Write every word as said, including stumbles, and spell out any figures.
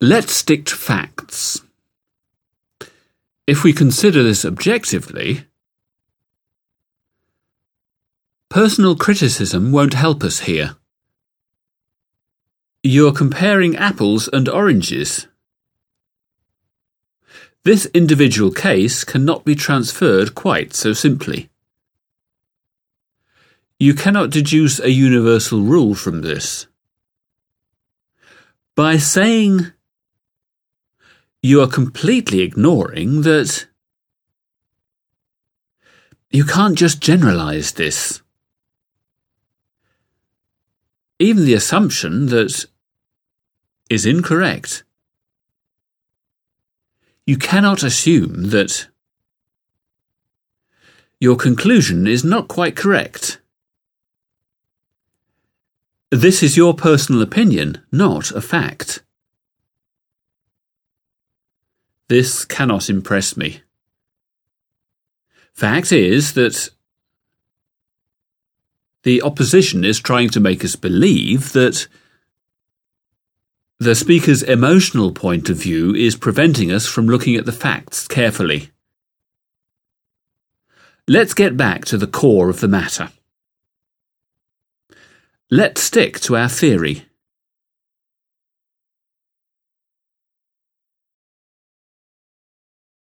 Let's stick to facts. If we consider this objectively, personal criticism won't help us here. You're comparing apples and oranges. This individual case cannot be transferred quite so simply. You cannot deduce a universal rule from this. By saying you are completely ignoring that you can't just generalize this. Even the assumption that is incorrect. You cannot assume that your conclusion is not quite correct. This is your personal opinion, not a fact. This cannot impress me. Fact is that the opposition is trying to make us believe that the speaker's emotional point of view is preventing us from looking at the facts carefully. Let's get back to the core of the matter. Let's stick to our theory.